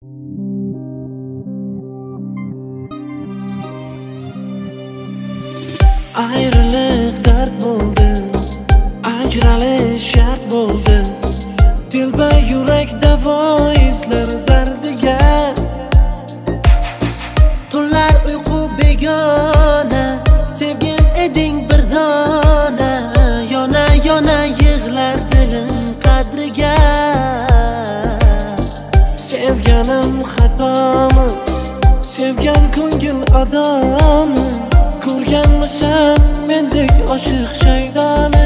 Ayrılık dert bo'ldi, ajralish shart bo'ldi. Telba yurak davo izlar dardiga. Tunlar uyqu begona, sevgin eding bir dona. Yona yona yig'lar dilim qadriga. Sevganim xatomi, sevgan ko'ngil adomi. Ko'rganmisan mendek oshiq shaydoni?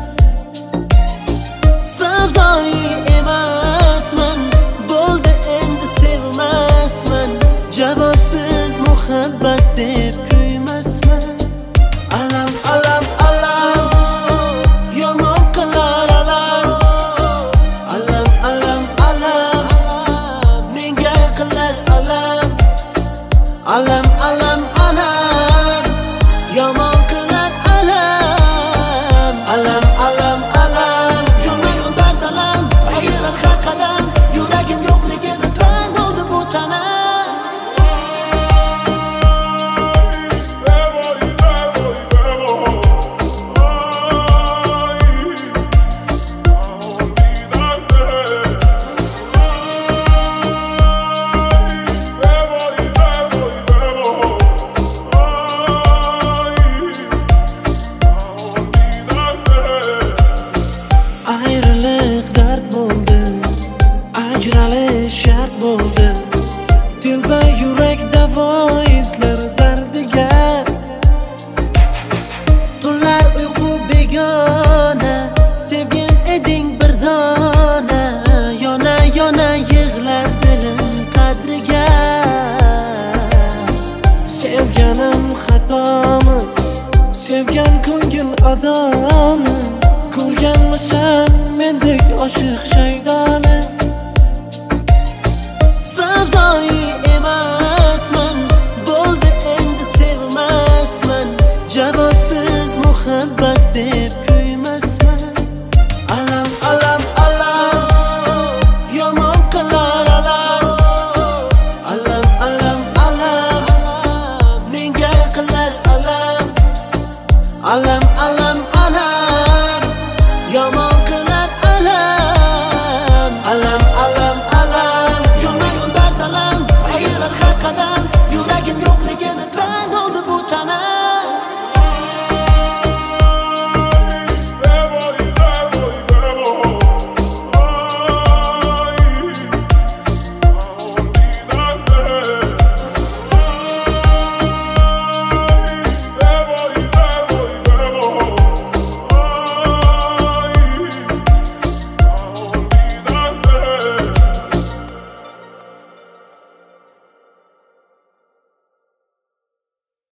Savdoyi emasman, bo'ldi endi sevmasman. Javobsiz muhabbat deb kuymasman. Alam alam alam, yomon qilar alam. Alam alam alam, menga qilar alam. Alam alam alam, yomon qilar alam. Alam alam alam, yurmay undar dalam. Ayirlar har qadam, yuragim yo'qligini tan oldi bu tanam. Ayrılık dert bo'ldi, ajralish shart bo'ldi. Telba yurak davo izlar dardiga. Tunlar uyqu begona, sevgin eding bir dona. Yona yona yig'lar dilim qadriga. Sevganim xatomi, sevgan ko'ngil adomi. Ko'rganmisan mendek oshiq shaydoni?